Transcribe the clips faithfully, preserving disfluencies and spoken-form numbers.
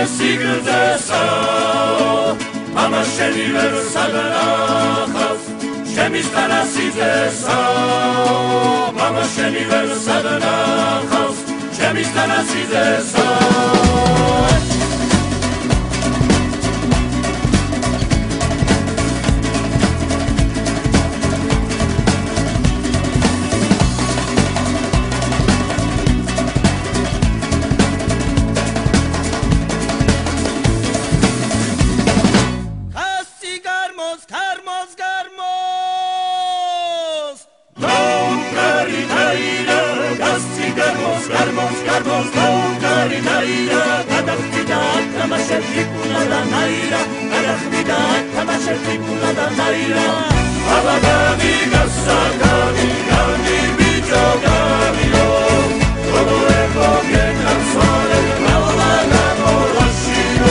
სიგრძესა მამა შენი ვერ სადნახავს ჩემის თანასიძესა მამა შენი ვერ სადნახავს ჩემის თანასიძესა Garmos, garmos, bongari naira, kadakida, tamashefi kulada naira, kadakida, tamashefi kulada naira. Abagami gasagami, gami bicho gami yo, todo ego bien al sole, laola morashiro.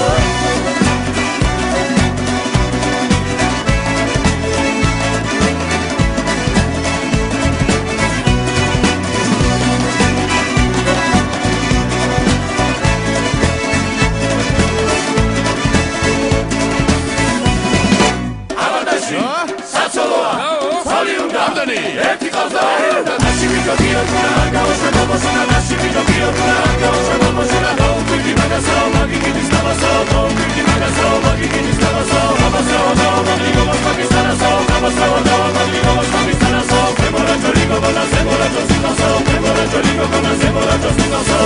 ერთი ყავს და ერთა ნაში ვიდო გიოთუნა გაუშვა გობოსუნა ნაში ვიდო გიოთუნა გაუშვა გობოსუნა გოუკვიდი მაგასაო მაგიგიდის ნაბასაო გოუკვიდი მაგასაო მაგიგიდის ნაბასაო აბასაო დაო მაგიგობას მაგისანასაო აბასაო დაო მაგიგობას მაგისანასაო ემორა ჯოლიგო ბანა ზემორა ჯოსინასაო ემორა ჯოლიგო ბანა ზემორა ჯოსინასაო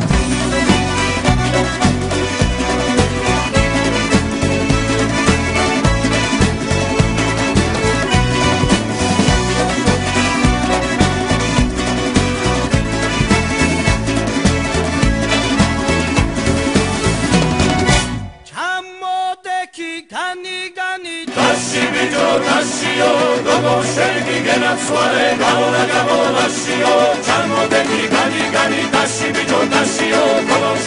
Dashiyo, gogo shelgi genatsware, gamora gamora shio, chanmo deki gani gani dashi bijo dashiyo, gogo